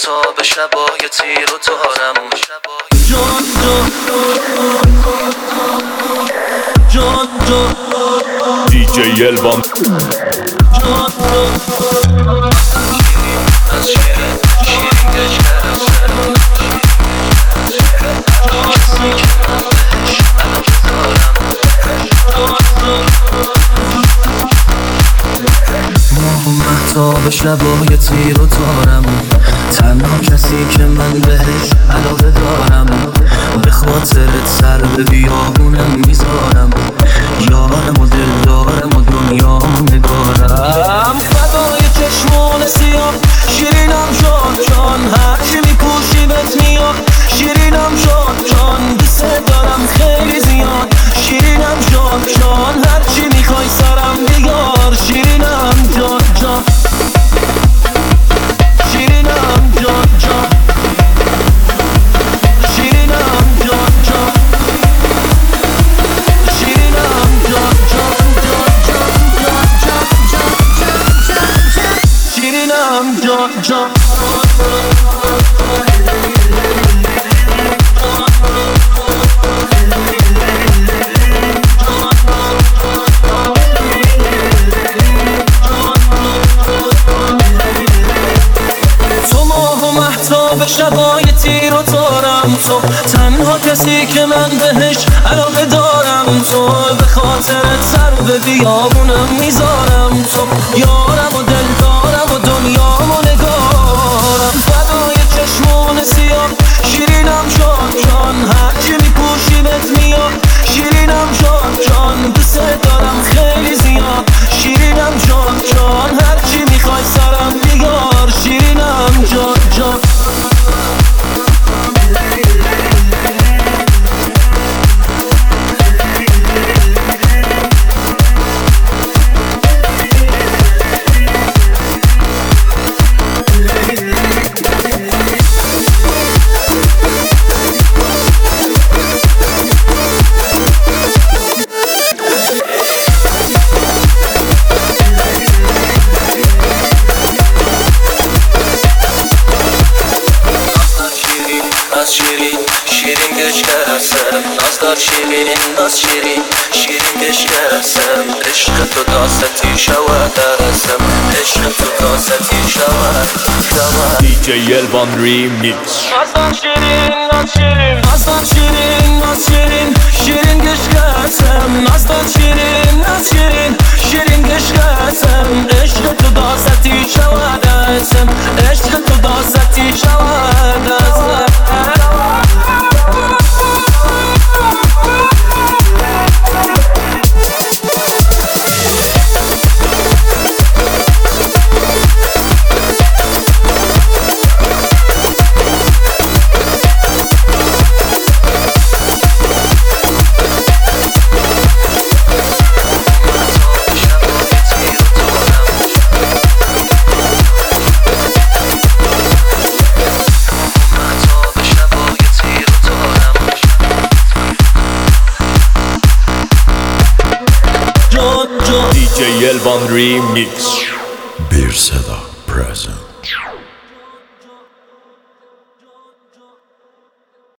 مهتاب شبای تیر و تارم جان جان جان دیجی الوان جان از شیرین گش کرسه کسی که من بهش علاقه دارم ماه و مهتاب شبای تیر و تارم تنها کسی که من بهش علاقه دارم به خاطرت سر به بیابونم میذارم یارم و دلدارم و دنیام نگارم فدای چشمان سیاه شیرینم جان جان هرچی میپوشی بهت میاد شیرینم جان جان دوست دارم خیلی زیاد شیرینم جان جان هرچی میخوای سرم بیار شیرینم جان جان شیرینم جان جان شیرینم جان جان شیرینم جان جان شیرینم جان جان به شبای تیر و تارم تو تنها کسی که من بهش علاقه دارم تو به خاطرت سر به بیابونم میذارم تو یارم و دلدارم و دنیام و نگارم فدای چشمان سیاه شیرینم جان جان هرچی میپوشی بهت میاد شیرینم جان جان دوست دارم خیلی زیاد شیرینم جان جان هرچی میخوای سرم بیار شیرینم جان جان شیرین گش کرسم نازدار شیرین ناز شیرین گش کرسم عشق تو داستی شود درسم عشق تو داستی شود دیجی الوان ریمیکس نازدار شیرین ناز شیرین نازدار شیرین ناز شیرین گش کرسم نازدار شیرین ناز شیرین گش کرسم عشق تو داستی شود درسم عشق تو داستی شود درسم دیجی الوان ریمیکس Bir Seda present.